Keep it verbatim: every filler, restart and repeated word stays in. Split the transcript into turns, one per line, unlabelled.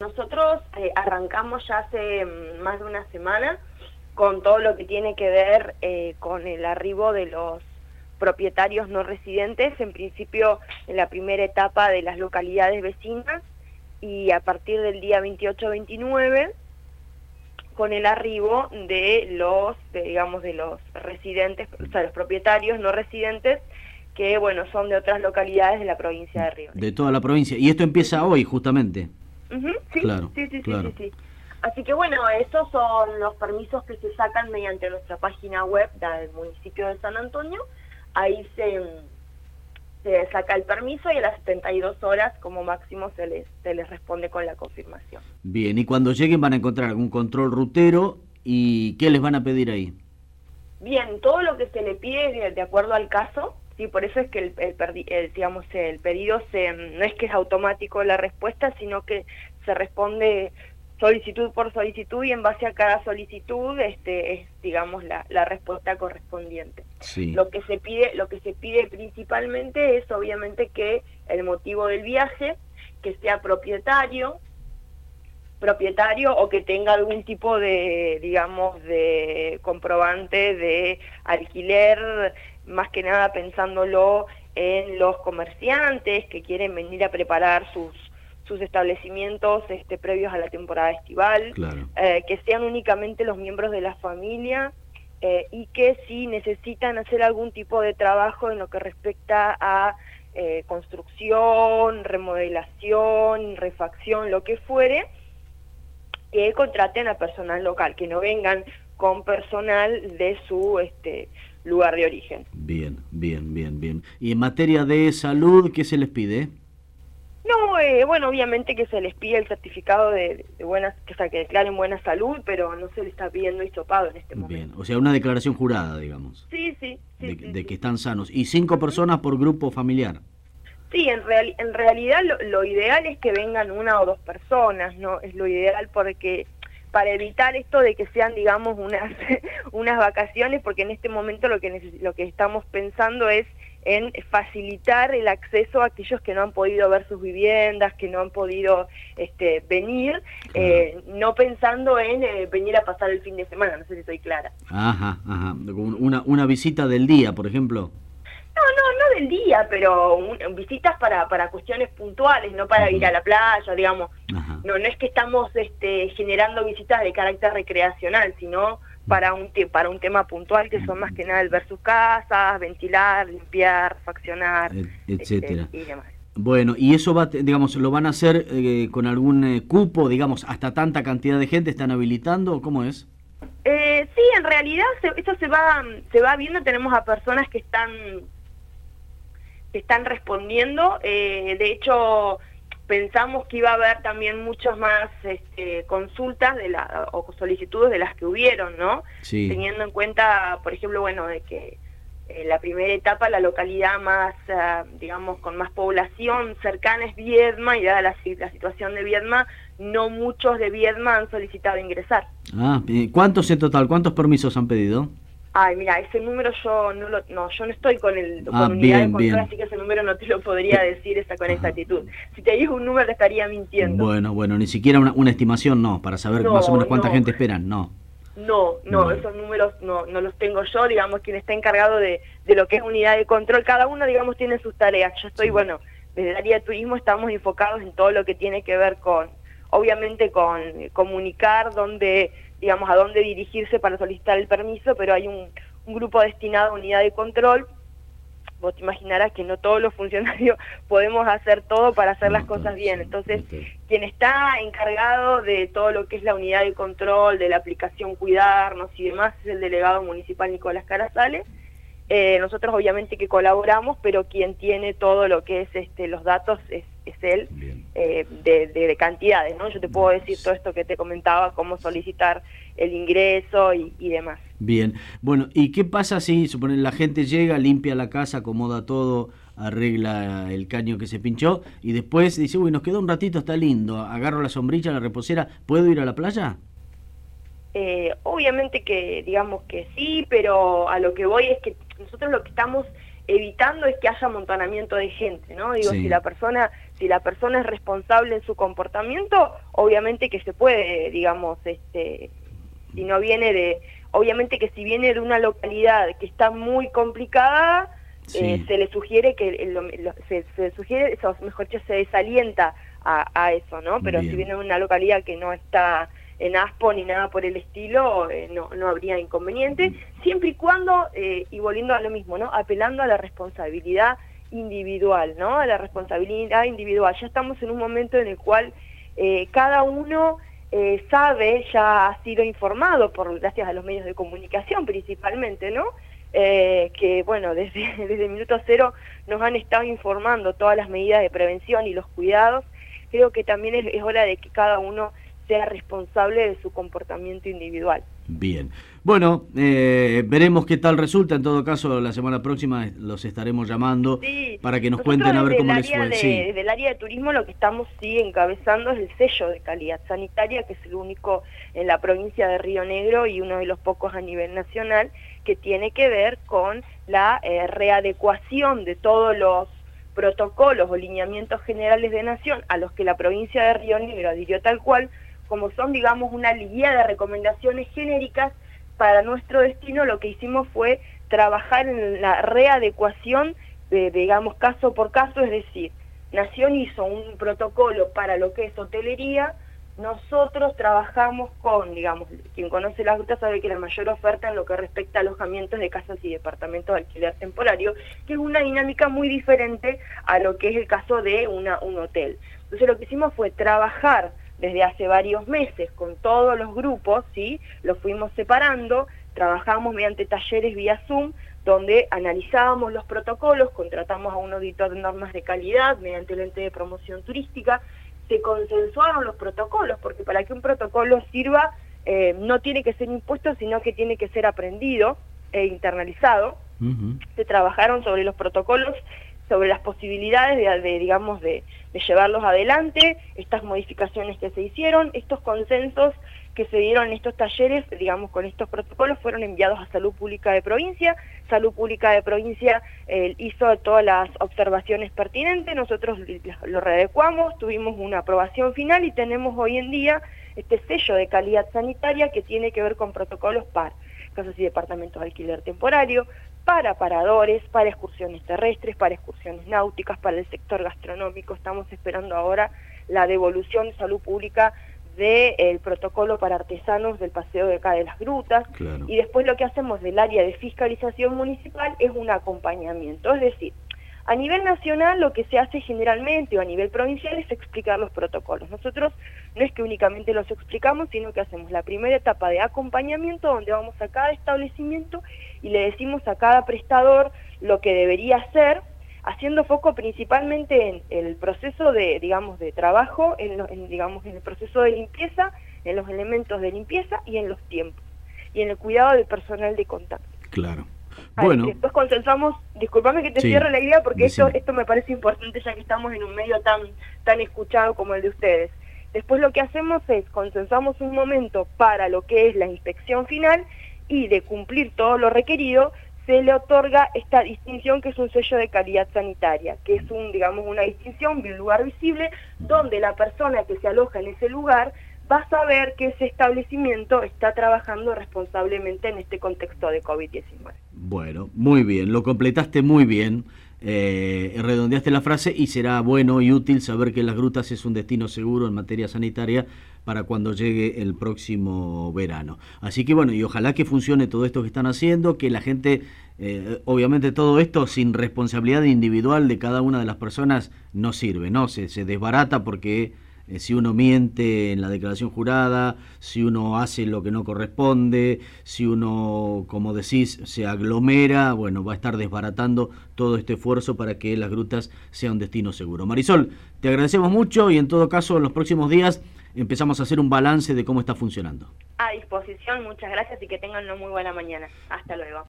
nosotros eh, arrancamos ya hace mm, más de una semana con todo lo que tiene que ver eh, con el arribo de los propietarios no residentes, en principio en la primera etapa de las localidades vecinas, y a partir del día veintiocho veintinueve con el arribo de los, de, digamos, de los residentes, o sea, los propietarios no residentes, que, bueno, son de otras localidades de la provincia de Río Negro.
De toda la provincia. Y esto empieza hoy, justamente.
Uh-huh, sí,
claro,
sí, sí,
claro.
sí, sí, sí. Así que, bueno, esos son los permisos que se sacan mediante nuestra página web del municipio de San Antonio. Ahí se, se saca el permiso y a las setenta y dos horas como máximo se les, se les responde con la confirmación.
Bien, y cuando lleguen van a encontrar algún control rutero, ¿y qué les van a pedir ahí?
Bien, todo lo que se le pide de, de acuerdo al caso, sí, por eso es que el, el, el, digamos, el pedido se, no es que es automático la respuesta, sino que se responde solicitud por solicitud y en base a cada solicitud este es, digamos, la, la respuesta correspondiente.
Sí.
Lo que se pide, lo que se pide principalmente es obviamente que el motivo del viaje, que sea propietario, propietario o que tenga algún tipo de, digamos, de comprobante de alquiler, más que nada pensándolo en los comerciantes que quieren venir a preparar sus sus establecimientos este, previos a la temporada estival,
claro.
eh, que sean únicamente los miembros de la familia eh, y que si necesitan hacer algún tipo de trabajo en lo que respecta a eh, construcción, remodelación, refacción, lo que fuere, que contraten a personal local, que no vengan con personal de su este, lugar de origen.
Bien, bien, bien, bien. ¿Y en materia de salud, qué se les pide?
No, eh, bueno, obviamente que se les pide el certificado de, de buenas, que, o sea, que declaren buena salud, pero no se les está pidiendo hisopado en este momento.
Bien, o sea, una declaración jurada, digamos.
Sí, sí, sí.
De,
sí,
de
sí.
que están sanos. ¿Y cinco personas por grupo familiar?
Sí, en, real, en realidad lo, lo ideal es que vengan una o dos personas, ¿no? Es lo ideal porque para evitar esto de que sean, digamos, unas unas vacaciones, porque en este momento lo que neces- lo que estamos pensando es en facilitar el acceso a aquellos que no han podido ver sus viviendas, que no han podido este, venir,
claro.
eh, no pensando en eh, venir a pasar el fin de semana, no sé si estoy clara.
Ajá, ajá. Una, una visita del día, por ejemplo.
No, no, no del día, pero un, visitas para, para cuestiones puntuales, no para uh-huh. ir a la playa, digamos. Ajá. No, no es que estamos este, generando visitas de carácter recreacional, sino para un te para un tema puntual que son más que nada el ver sus casas, ventilar, limpiar, faccionar,
etcétera.
Este, y demás.
Bueno, y eso va, digamos, lo van a hacer eh, con algún eh, cupo, digamos, hasta tanta cantidad de gente están habilitando, ¿o cómo es?
Eh, sí, en realidad se, eso se va se va viendo. Tenemos a personas que están que están respondiendo. Eh, de hecho, pensamos que iba a haber también muchas más este, consultas de la, o solicitudes de las que hubieron, ¿no?
Sí.
Teniendo en cuenta, por ejemplo, bueno, de que en la primera etapa la localidad más, uh, digamos, con más población cercana es Viedma, y dada la, la situación de Viedma, no muchos de Viedma han solicitado ingresar.
Ah, ¿cuántos en total? ¿Cuántos permisos han pedido?
Ay, mira, ese número yo no lo, no, yo no estoy con el con
ah,
unidad
bien,
de control,
bien.
Así que ese número no te lo podría decir esa con exactitud. Si te digo un número te estaría mintiendo.
Bueno, bueno, ni siquiera una, una estimación, no, para saber
no,
más o menos cuánta
no.
gente esperan, no.
No, no, bueno. Esos números no, no los tengo yo, digamos, quien está encargado de, de lo que es unidad de control. Cada uno, digamos, tiene sus tareas. Yo estoy, sí. bueno, desde el área de turismo estamos enfocados en todo lo que tiene que ver con, obviamente, con comunicar dónde, digamos, a dónde dirigirse para solicitar el permiso, pero hay un un grupo destinado a unidad de control. Vos te imaginarás que no todos los funcionarios podemos hacer todo para hacer no, las cosas bien. Entonces, no, quien está encargado de todo lo que es la unidad de control, de la aplicación Cuidarnos y demás, es el delegado municipal Nicolás Carazales. Eh, nosotros obviamente que colaboramos, pero quien tiene todo lo que es este los datos es, es él, eh, de, de, de cantidades, ¿no? Yo te puedo decir todo esto que te comentaba, cómo solicitar el ingreso y, y demás.
Bien, bueno, ¿y qué pasa si, suponen, la gente llega, limpia la casa, acomoda todo, arregla el caño que se pinchó y después dice, uy, nos quedó un ratito, está lindo, agarro la sombrilla, la reposera, ¿puedo ir a la playa?
Eh, obviamente que digamos que sí, pero a lo que voy es que nosotros lo que estamos evitando es que haya amontonamiento de gente, ¿no? Digo, sí. si la persona Si la persona es responsable en su comportamiento, obviamente que se puede, digamos, este, si no viene de, obviamente que si viene de una localidad que está muy complicada, sí. eh, se le sugiere que, lo, lo, se, se sugiere, o mejor dicho, se desalienta a, a eso, ¿no? Pero Bien. Si viene de una localidad que no está en ASPO ni nada por el estilo, eh, no, no habría inconveniente, siempre y cuando, eh, y volviendo a lo mismo, ¿no? Apelando a la responsabilidad individual, ¿no? A la responsabilidad individual. Ya estamos en un momento en el cual eh, cada uno eh, sabe, ya ha sido informado, por gracias a los medios de comunicación principalmente, ¿no? Eh, que, bueno, desde, desde el minuto cero nos han estado informando todas las medidas de prevención y los cuidados. Creo que también es, es hora de que cada uno sea responsable de su comportamiento individual.
Bien. Bueno, eh, veremos qué tal resulta. En todo caso, la semana próxima los estaremos llamando sí, para que nos cuenten a ver cómo les fue.
De, sí. Desde el área de turismo lo que estamos sí encabezando es el sello de calidad sanitaria, que es el único en la provincia de Río Negro y uno de los pocos a nivel nacional, que tiene que ver con la eh, readecuación de todos los protocolos o lineamientos generales de nación a los que la provincia de Río Negro adhirió tal cual, como son, digamos, una guía de recomendaciones genéricas para nuestro destino. Lo que hicimos fue trabajar en la readecuación, de, digamos, caso por caso, es decir, Nación hizo un protocolo para lo que es hotelería, nosotros trabajamos con, digamos, quien conoce las rutas sabe que la mayor oferta en lo que respecta a alojamientos de casas y departamentos de alquiler temporario, que es una dinámica muy diferente a lo que es el caso de una, un hotel. Entonces lo que hicimos fue trabajar desde hace varios meses con todos los grupos, ¿sí? Los fuimos separando, trabajamos mediante talleres vía Zoom, donde analizábamos los protocolos, contratamos a un auditor de normas de calidad mediante el ente de promoción turística, se consensuaron los protocolos, porque para que un protocolo sirva eh, no tiene que ser impuesto, sino que tiene que ser aprendido e internalizado. Uh-huh. Se trabajaron sobre los protocolos, sobre las posibilidades de, de digamos, de, de llevarlos adelante, estas modificaciones que se hicieron, estos consensos que se dieron en estos talleres, digamos, con estos protocolos, fueron enviados a Salud Pública de Provincia. Salud Pública de Provincia eh, hizo todas las observaciones pertinentes, nosotros lo readecuamos, tuvimos una aprobación final y tenemos hoy en día este sello de calidad sanitaria que tiene que ver con protocolos para casas y departamentos de alquiler temporario, para paradores, para excursiones terrestres, para excursiones náuticas, para el sector gastronómico. Estamos esperando ahora la devolución de Salud Pública del protocolo para artesanos del paseo de acá de las grutas. Claro. Y después lo que hacemos del área de fiscalización municipal es un acompañamiento, es decir, a nivel nacional lo que se hace generalmente o a nivel provincial es explicar los protocolos. Nosotros no es que únicamente los explicamos, sino que hacemos la primera etapa de acompañamiento donde vamos a cada establecimiento y le decimos a cada prestador lo que debería hacer, haciendo foco principalmente en el proceso de, digamos, de trabajo, en, lo, en, digamos, en el proceso de limpieza, en los elementos de limpieza y en los tiempos, y en el cuidado del personal de contacto.
Claro.
Bueno. Ver, después consensuamos, discúlpame que te sí, cierre la idea porque esto, esto me parece importante ya que estamos en un medio tan, tan escuchado como el de ustedes. Después lo que hacemos es consensuamos un momento para lo que es la inspección final y de cumplir todo lo requerido, se le otorga esta distinción que es un sello de calidad sanitaria, que es un, digamos, una distinción de un lugar visible donde la persona que se aloja en ese lugar va a saber que ese establecimiento está trabajando responsablemente en este contexto de COVID diecinueve.
Bueno, muy bien, lo completaste muy bien, eh, redondeaste la frase y será bueno y útil saber que Las Grutas es un destino seguro en materia sanitaria para cuando llegue el próximo verano. Así que bueno, y ojalá que funcione todo esto que están haciendo, que la gente, eh, obviamente todo esto sin responsabilidad individual de cada una de las personas no sirve, ¿no? Se, se desbarata porque eh, si uno miente en la declaración jurada, si uno hace lo que no corresponde, si uno, como decís, se aglomera, bueno, va a estar desbaratando todo este esfuerzo para que Las Grutas sea un destino seguro. Marisol, te agradecemos mucho y en todo caso en los próximos días empezamos a hacer un balance de cómo está funcionando.
A disposición, muchas gracias y que tengan una muy buena mañana. Hasta luego.